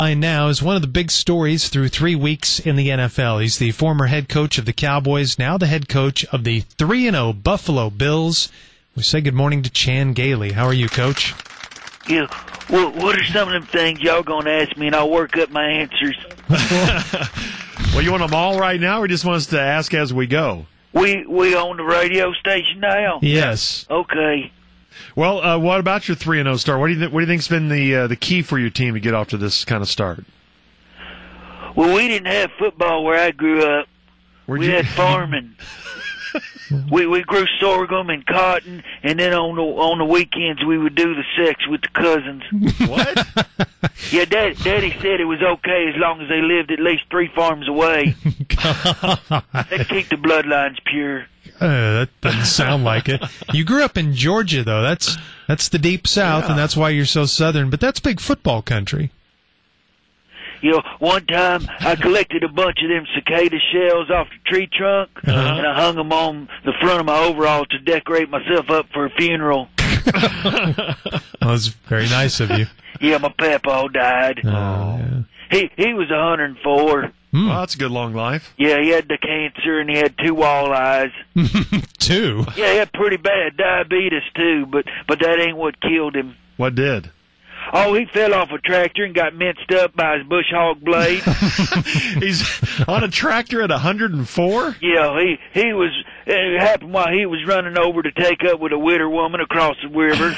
Now is one of the big stories through 3 weeks in the NFL. He's the former head coach of the Cowboys, now the head coach of the 3-0 Buffalo Bills. We say good morning to Chan Gailey. How are you, Coach? Yeah. Well, what are some of them things y'all going to ask me, and I'll work up my answers? Well, you want them all right now, or just want us to ask as we go? We on the radio station now? Yes. Okay. Well, what about your 3-0 start? What do you think's been the key for your team to get off to this kind of start? Well, we didn't have football where I grew up. We had farming. we grew sorghum and cotton, and then on the weekends we would do the sex with the cousins. What? Yeah, Daddy said it was okay as long as they lived at least 3 farms away. That'd keep the bloodlines pure. That doesn't sound like it. You grew up in Georgia, though. That's the deep south, and that's why you're so southern. But that's big football country. You know, one time I collected a bunch of them cicada shells off the tree trunk, and I hung them on the front of my overall to decorate myself up for a funeral. That was very nice of you. Yeah, my papaw died. Yeah. He was 104. Well, that's a good long life. Yeah, he had the cancer, and he had 2 walleyes. 2? Yeah, he had pretty bad diabetes, too, but that ain't what killed him. What did? Oh, he fell off a tractor and got minced up by his bush hog blade. He's on a tractor at 104? Yeah, he was. It happened while he was running over to take up with a widow woman across the river.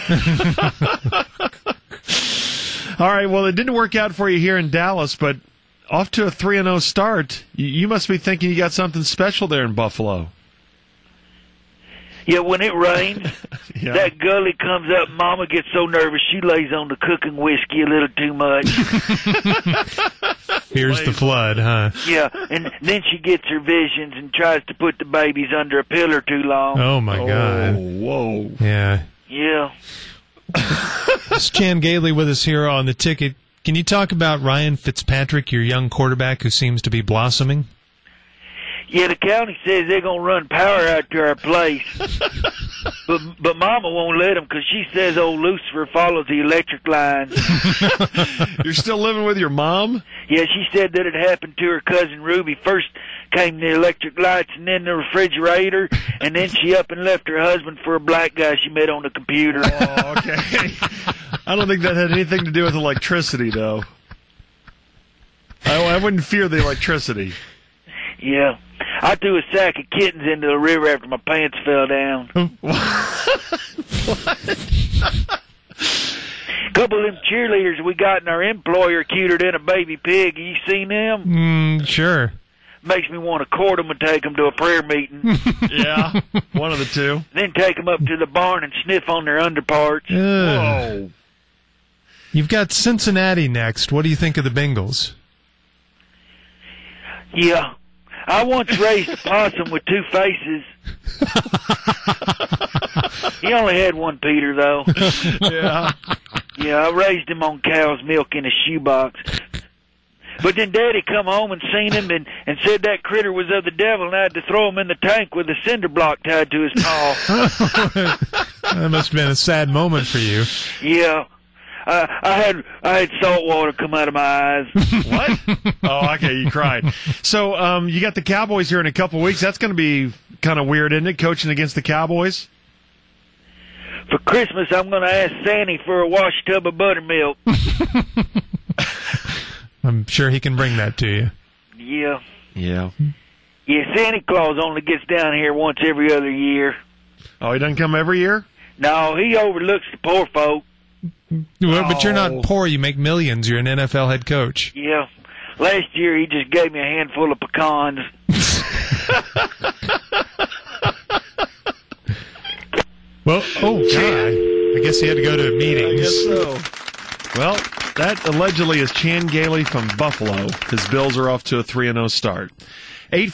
All right, well, it didn't work out for you here in Dallas, but off to a 3-0 start. You must be thinking you got something special there in Buffalo. Yeah, when it rains, that gully comes up. Mama gets so nervous she lays on the cooking whiskey a little too much. Here's the flood, huh? Yeah, and then she gets her visions and tries to put the babies under a pillar too long. Oh, my God. Whoa. Yeah. Yeah. It's Chan Gailey with us here on The Ticket. Can you talk about Ryan Fitzpatrick, your young quarterback who seems to be blossoming? Yeah, the county says they're going to run power out to our place. but Mama won't let them because she says old Lucifer follows the electric lines. You're still living with your mom? Yeah, she said that it happened to her cousin Ruby. First came the electric lights and then the refrigerator, and then she up and left her husband for a black guy she met on the computer. Oh, okay. I don't think that had anything to do with electricity, though. I wouldn't fear the electricity. Yeah. I threw a sack of kittens into the river after my pants fell down. What? A couple of them cheerleaders we got in our employer cuter than a baby pig. Have you seen them? Sure. Makes me want to court them and take them to a prayer meeting. Yeah, one of the two. Then take them up to the barn and sniff on their underparts. Whoa. You've got Cincinnati next. What do you think of the Bengals? Yeah. I once raised a possum with 2 faces. He only had one Peter, though. Yeah. Yeah, I raised him on cow's milk in a shoebox. But then Daddy come home and seen him and said that critter was of the devil, and I had to throw him in the tank with a cinder block tied to his paw. That must have been a sad moment for you. Yeah. I had salt water come out of my eyes. What? Oh, okay, you cried. So you got the Cowboys here in a couple weeks. That's going to be kind of weird, isn't it, coaching against the Cowboys? For Christmas, I'm going to ask Sandy for a wash tub of buttermilk. I'm sure he can bring that to you. Yeah. Yeah. Yeah, Santa Claus only gets down here once every other year. Oh, he doesn't come every year? No, he overlooks the poor folk. Well, but you're not poor. You make millions. You're an NFL head coach. Yeah. Last year, he just gave me a handful of pecans. Well, I guess he had to go to meetings. I guess so. Well, that allegedly is Chan Gailey from Buffalo. His Bills are off to a 3-0 start.